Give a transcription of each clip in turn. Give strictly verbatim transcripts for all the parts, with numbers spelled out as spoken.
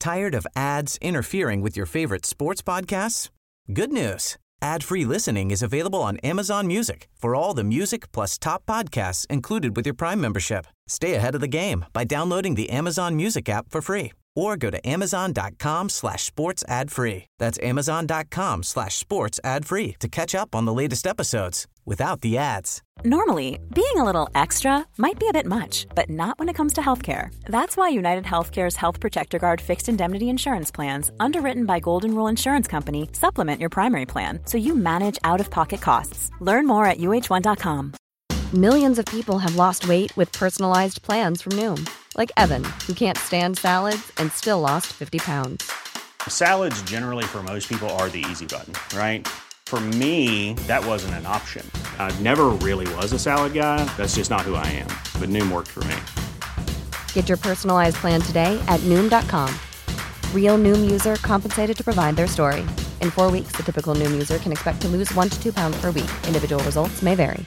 Tired of ads interfering with your favorite sports podcasts? Good news. Ad-free listening is available on Amazon Music for all the music plus top podcasts included with your Prime membership. Stay ahead of the game by downloading the Amazon Music app for free or go to amazon.com slash sports ad free. That's amazon.com slash sports ad free to catch up on the latest episodes without the ads. Normally, being a little extra might be a bit much, but not when it comes to healthcare. That's why United Healthcare's Health Protector Guard fixed indemnity insurance plans, underwritten by Golden Rule Insurance Company, supplement your primary plan so you manage out-of-pocket costs. Learn more at U H one dot com. Millions of people have lost weight with personalized plans from Noom. Like Evan, who can't stand salads and still lost fifty pounds. Salads generally for most people are the easy button, right? For me, that wasn't an option. I never really was a salad guy. That's just not who I am. But Noom worked for me. Get your personalized plan today at Noom dot com. Real Noom user compensated to provide their story. In four weeks, the typical Noom user can expect to lose one to two pounds per week. Individual results may vary.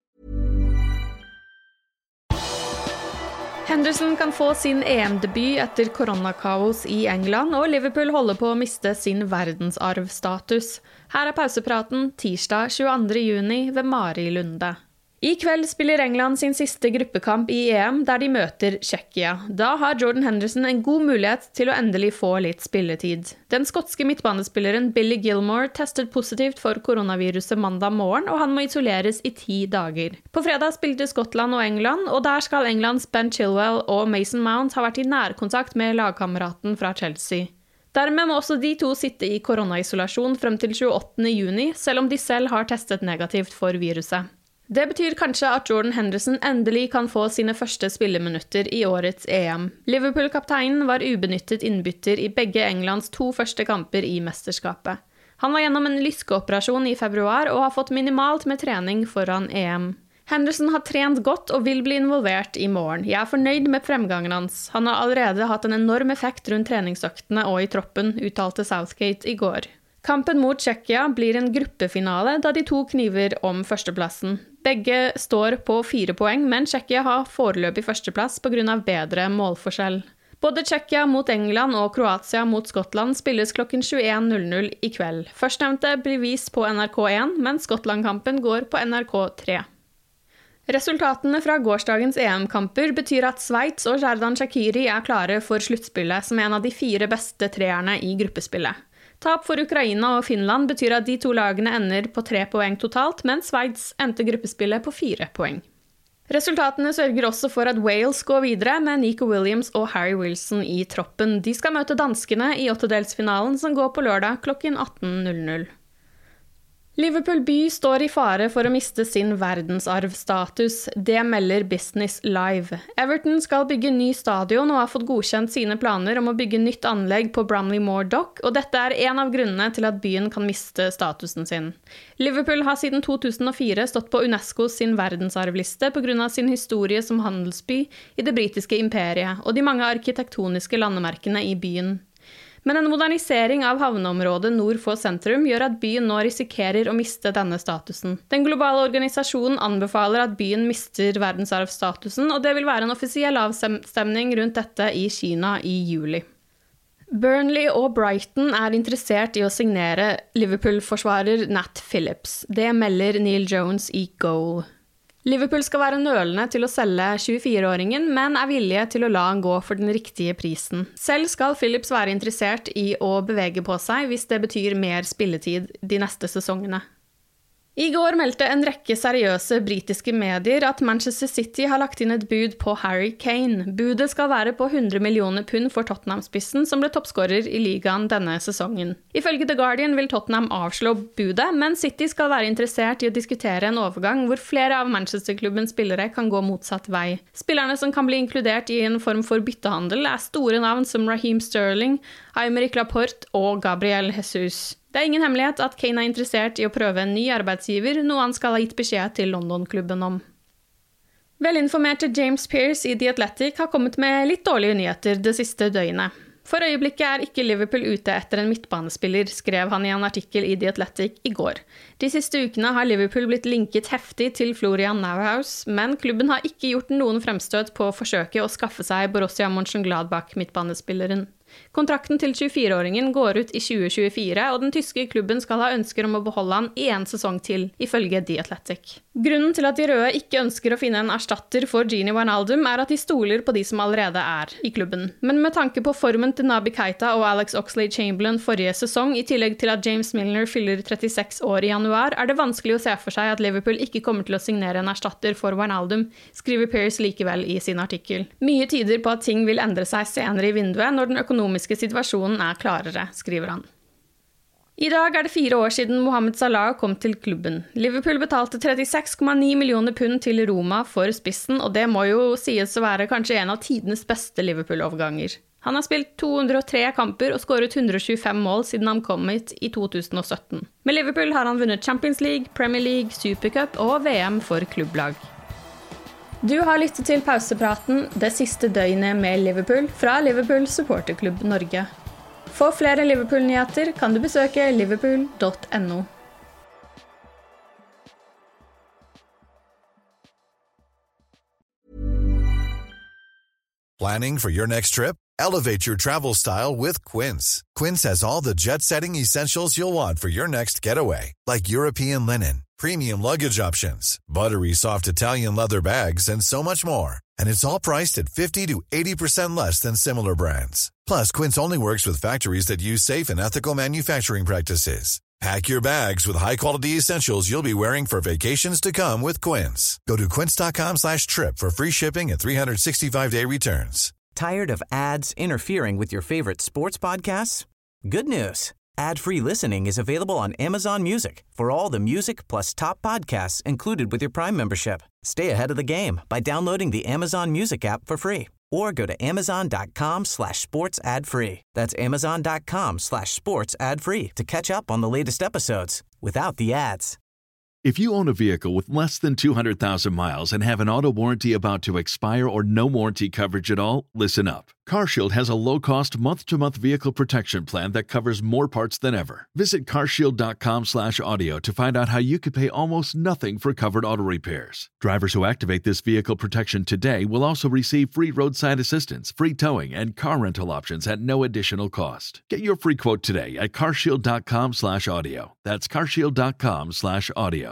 Henderson kan få sin E M-debut etter koronakaos i England, og Liverpool holder på å miste sin verdensarvstatus. Her er pausepraten tirsdag tjueandre juni ved Mari Lunde. I kveld spiller England sin siste gruppekamp i E M, der de møter Tsjekkia. Da har Jordan Henderson en god mulighet til å endelig få litt spilletid. Den skotske midtbanespilleren Billy Gilmore testet positivt for koronaviruset mandag morgen, og han må isoleres i ti dager. På fredag spilte Skottland og England, og der skal Englands Ben Chilwell og Mason Mount ha vært i nærkontakt med lagkameraten fra Chelsea. Dermed må også de to sitte i koronaisolasjon frem til tjueåttende juni, selv om de selv har testet negativt for viruset. Det betyr kanskje at Jordan Henderson endelig kan få sine første spilleminutter i årets E M. Liverpool-kapteinen var ubenyttet innbytter i begge Englands to første kamper i mesterskapet. Han var gjennom en lyskeoperasjon i februar og har fått minimalt med trening foran E M. Henderson har trent godt og vil bli involvert i morgen. Jeg er fornøyd med fremgangen hans. Han har allerede hatt en enorm effekt rundt treningsøktene og i troppen, uttalte Southgate i går. Kampen mot Tsjekkia blir en gruppefinale da de to kniver om førsteplassen. Begge står på fire poeng, men Tsjekkia har foreløpig førsteplass på grunn av bedre målforskjell. Både Tsjekkia mot England og Kroatia mot Skottland spilles klokken tjueen null null i kveld. Førstnevnte blir vist på N R K én, men Skottland-kampen går på N R K tre. Resultatene fra gårsdagens E M-kamper betyr at Sveits og Xherdan Shaqiri er klare for sluttspillet som en av de fire beste treerne i gruppespillet. Tap for Ukraina og Finland betyr at de to lagene ender på tre poeng totalt, mens Sveits endte gruppespillet på fire poeng. Resultatene sørger også for at Wales går videre med Nico Williams og Harry Wilson i troppen. De skal møte danskene i åttedelsfinalen som går på lørdag klokken atten null null. Liverpool by står i fare for å miste sin verdensarvstatus. Det melder Business Live. Everton skal bygge ny stadion og har fått godkjent sine planer om å bygge nytt anlegg på Bramley Moor Dock, og dette er en av grunnene til at byen kan miste statusen sin. Liverpool har siden to tusen og fire stått på UNESCOs sin verdensarvliste på grunn av sin historie som handelsby i det britiske imperiet og de mange arkitektoniske landemerkene i byen. Men en modernisering av havneområdet nord for sentrum gjør at byen nå risikerer å miste denne statusen. Den globale organisasjonen anbefaler at byen mister verdensarvstatusen, og det vil være en offisiell avstemning rundt dette i Kina i juli. Burnley og Brighton er interessert i å signere Liverpool-forsvarer Nat Phillips. Det melder Neil Jones i Goal. Liverpool skal være nølende til å selge tjuefire-åringen, men er villige til å la han gå for den riktige prisen. Selv skal Phillips være interessert i å bevege på seg hvis det betyr mer spilletid de neste sesongene. I går meldte en rekke seriøse britiske medier at Manchester City har lagt inn et bud på Harry Kane. Budet skal være på hundre millioner pund for Tottenham-spissen som ble toppskårer i ligaen denne sesongen. Ifølge The Guardian vil Tottenham avslå budet, men City skal være interessert i å diskutere en overgang hvor flere av Manchester-klubbens spillere kan gå motsatt vei. Spillerne som kan bli inkludert i en form for byttehandel er store navn som Raheem Sterling, Aymeric Laporte og Gabriel Jesus. Det er ingen hemmelighet at Kane er interessert i å prøve en ny arbeidsgiver, noe han skal ha gitt beskjed til London-klubben om. Velinformerte James Pearce i The Athletic har kommet med litt dårlige nyheter det siste døgnet. For øyeblikket er ikke Liverpool ute etter en midtbanespiller, skrev han i en artikkel i The Athletic i går. De siste ukene har Liverpool blitt linket heftig til Florian Neuhaus, men klubben har ikke gjort noen fremstøt på å forsøke å skaffe seg Borussia Mönchengladbach midtbanespilleren. Kontrakten til tjuefire-åringen går ut i tjue tjuefire, og den tyske klubben skal ha ønsker om å beholde han en sesong til, ifølge The Athletic. Grunnen til at de røde ikke ønsker å finne en erstatter for Gini Wijnaldum er at de stoler på de som allerede er i klubben. Men med tanke på formen til Naby Keita og Alex Oxlade-Chamberlain forrige sesong, i tillegg til at James Milner fyller trettiseks år i januar, er det vanskelig å se for seg at Liverpool ikke kommer til å signere en erstatter for Wijnaldum, skriver Pearce likevel i sin artikkel. Mye tyder på at ting vil endre seg senere i vinduet når den økonomiske situasjonen er klarere, skriver han. I dag er det fire år siden Mohamed Salah kom til klubben. Liverpool betalte trettiseks komma ni millioner pund til Roma for spissen, og det må jo sies å være kanskje en av tidenes beste Liverpool-overganger. Han har spilt to hundre og tre kamper og skåret hundre og tjuefem mål siden han kom hit i to tusen og sytten. Med Liverpool har han vunnet Champions League, Premier League, Supercup og V M for klubblag. Du har lyttet til pausepraten Det siste døgnet med Liverpool fra Liverpool Supporterklubb Norge. For flere Liverpool-nyheter kan du besøke liverpool punktum no. Planning for your next trip? Elevate your travel style with Quince. Quince has all the jet-setting essentials you'll want for your next getaway, like European linen, premium luggage options, buttery soft Italian leather bags, and so much more. And it's all priced at fifty to eighty percent less than similar brands. Plus, Quince only works with factories that use safe and ethical manufacturing practices. Pack your bags with high-quality essentials you'll be wearing for vacations to come with Quince. Go to quince.com slash trip for free shipping and three sixty-five day returns. Tired of ads interfering with your favorite sports podcasts? Good news. Ad-free listening is available on Amazon Music for all the music plus top podcasts included with your Prime membership. Stay ahead of the game by downloading the Amazon Music app for free or go to amazon.com slash sports ad free. That's amazon.com slash sports ad free to catch up on the latest episodes without the ads. If you own a vehicle with less than two hundred thousand miles and have an auto warranty about to expire or no warranty coverage at all, listen up. CarShield has a low-cost month-to-month vehicle protection plan that covers more parts than ever. Visit carshield.com slash audio to find out how you could pay almost nothing for covered auto repairs. Drivers who activate this vehicle protection today will also receive free roadside assistance, free towing, and car rental options at no additional cost. Get your free quote today at carshield.com slash audio. That's carshield.com slash audio.